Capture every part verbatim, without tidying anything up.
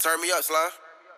Turn me up, Slime.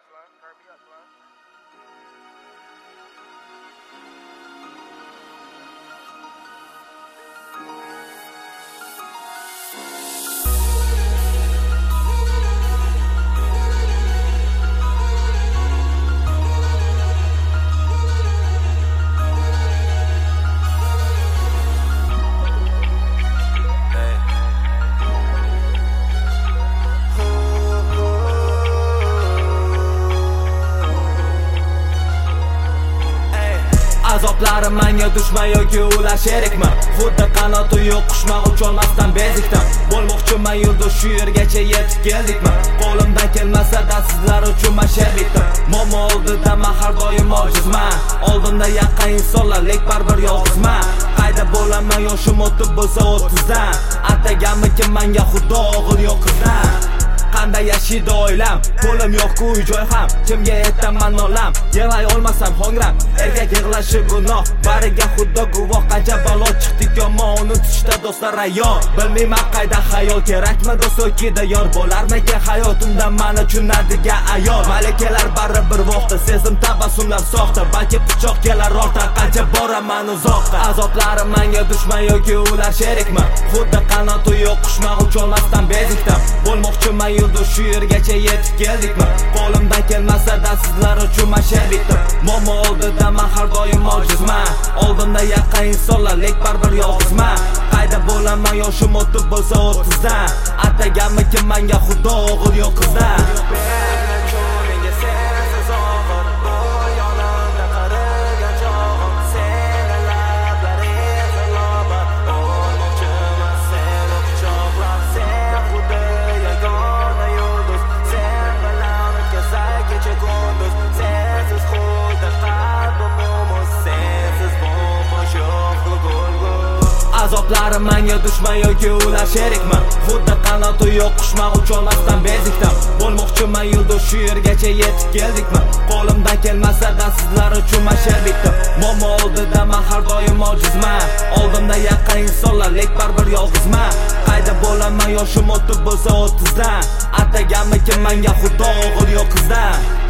Azoplarim menga dushman yoki ular sherikmi? Xuddi qanoti yo'q qushma ucholmasdan bezikdim. Bo'lmoqchiman yulduz, shu yergacha yetib keldikmi? Qo'limdan kelmasa-da sizlar uchun men sherbitdim. Momo oldida men har doim ojizman. Oldimda yaqin insonlar, lek baribir yolg'izman. Qayda bo'laman yoshim o'tib bo'lsa o'ttizdan. Ataganmikin menga xudo o'g'il yo'q qizdan. Qanday yashaydi oilam, qo'lim yo'q uy joy ham. Kimga aytaman nolam, yig'lay olmasam ho'ngram. Erkak yig'lashi gunoh, bariga xudo guvoh. Qancha balo chiqdik yomon, uni tutishda do'stlar ayyor. Bilmayman qayda xayol kerakmi do'st yo'kida yor bo'larmikan hayotimda men uchun nadiga ayyor. Malikalar baribir voqta, sezim tabassumlar soxta. Balki pichoq kelar ortdan qancha boraman uzoqqa. Azoplarim menga dushman yoki ular sherikmi? Xuddi qanoti yo'q qushma ucholmasdan bezikdim. Bo'lmoqchiman yulduz, shu yergacha yetib keldikmi? Qo'limdan kelmasa-da sizlar uchun men sherbitdim. Momo oldida men har doim ojizman. Oldimda yaqin insonlar, lek baribir yolg'izman. Qayda bo'laman yoshim o'tib bo'lsa o'ttizdan. Ataganmikin menga xudo o'g'il yo'q qizdan. Azoplarim menga dushman yoki ular sherikmi? Xuddi qanoti yo'q qushma ucholmasdan bezikdim. Bo'lmoqchiman yulduz, shu yergacha yetib keldikmi? Qo'limdan kelmasa-da sizlar uchun men sherbitdim. Momo oldida men har doim ojizman. Oldimda yaqin insonlar, lek baribir yolg'izman. Qayda bo'laman yoshim o'tib bo'lsa o'ttizdan. Ataganmikin menga xudo o'g'il yo'q qizdan.